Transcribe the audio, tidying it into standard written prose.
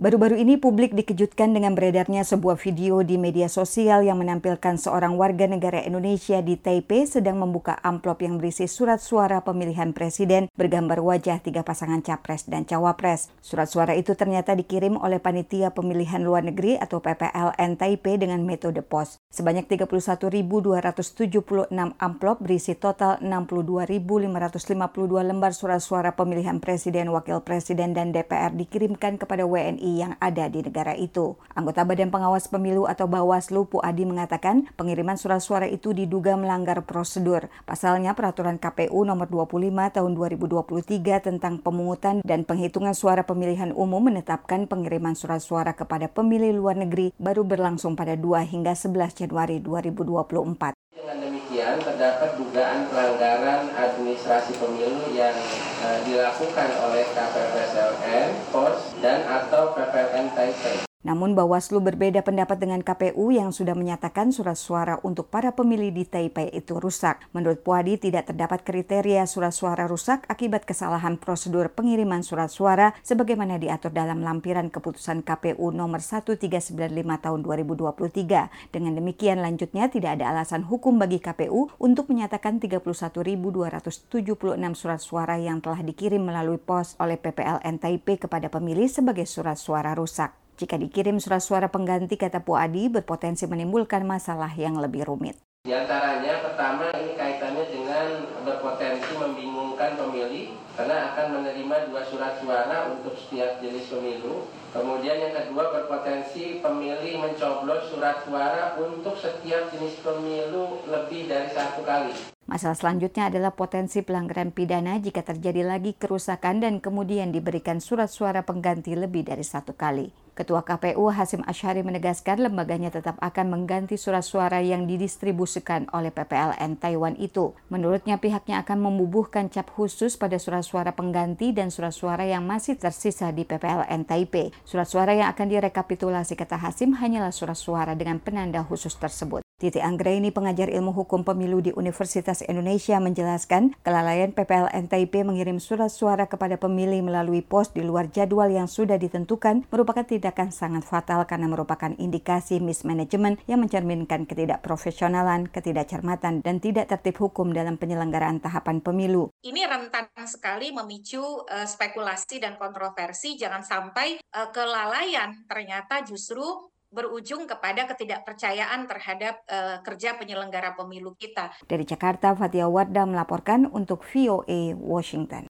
Baru-baru ini publik dikejutkan dengan beredarnya sebuah video di media sosial yang menampilkan seorang warga negara Indonesia di Taipei sedang membuka amplop yang berisi surat suara pemilihan presiden bergambar wajah 3 pasangan capres dan cawapres. Surat suara itu ternyata dikirim oleh Panitia Pemilihan Luar Negeri atau PPLN Taipei dengan metode pos. Sebanyak 31.276 amplop berisi total 62.552 lembar surat suara pemilihan presiden, wakil presiden, dan DPR dikirimkan kepada WNI yang ada di negara itu. Anggota Badan Pengawas Pemilu atau Bawaslu Puadi mengatakan pengiriman surat suara itu diduga melanggar prosedur. Pasalnya Peraturan KPU nomor 25 tahun 2023 tentang pemungutan dan penghitungan suara pemilihan umum menetapkan pengiriman surat suara kepada pemilih luar negeri baru berlangsung pada 2 hingga 11 Januari 2024. Dengan demikian, terdapat dugaan pelanggaran administrasi pemilu yang dilakukan oleh KPPSLN, POS, dan atau PPLN Taipei. Namun Bawaslu berbeda pendapat dengan KPU yang sudah menyatakan surat suara untuk para pemilih di Taipei itu rusak. Menurut Puadi, tidak terdapat kriteria surat suara rusak akibat kesalahan prosedur pengiriman surat suara sebagaimana diatur dalam lampiran keputusan KPU nomor 1395 tahun 2023. Dengan demikian, lanjutnya tidak ada alasan hukum bagi KPU untuk menyatakan 31.276 surat suara yang telah dikirim melalui pos oleh PPLN Taipei kepada pemilih sebagai surat suara rusak. Jika dikirim surat suara pengganti, kata Puadi, berpotensi menimbulkan masalah yang lebih rumit. Di antaranya, pertama, ini kaitannya dengan berpotensi membingungkan pemilih karena akan menerima 2 surat suara untuk setiap jenis pemilu. Kemudian yang kedua, berpotensi pemilih mencoblos surat suara untuk setiap jenis pemilu lebih dari 1 kali. Masalah selanjutnya adalah potensi pelanggaran pidana jika terjadi lagi kerusakan dan kemudian diberikan surat suara pengganti lebih dari 1 kali. Ketua KPU Hasyim Asy'ari menegaskan lembaganya tetap akan mengganti surat suara yang didistribusikan oleh PPLN Taiwan itu. Menurutnya pihaknya akan membubuhkan cap khusus pada surat suara pengganti dan surat suara yang masih tersisa di PPLN Taipei. Surat suara yang akan direkapitulasi, kata Hasyim, hanyalah surat suara dengan penanda khusus tersebut. Titi Anggraini, pengajar ilmu hukum pemilu di Universitas Indonesia, menjelaskan kelalaian PPLN Taipei mengirim surat suara kepada pemilih melalui pos di luar jadwal yang sudah ditentukan merupakan tindakan sangat fatal karena merupakan indikasi mismanagement yang mencerminkan ketidakprofesionalan, ketidakcermatan, dan tidak tertib hukum dalam penyelenggaraan tahapan pemilu. Ini rentan sekali memicu spekulasi dan kontroversi, jangan sampai kelalaian ternyata justru berujung kepada ketidakpercayaan terhadap kerja penyelenggara pemilu kita. Dari Jakarta, Fatia Wardah melaporkan untuk VOA Washington.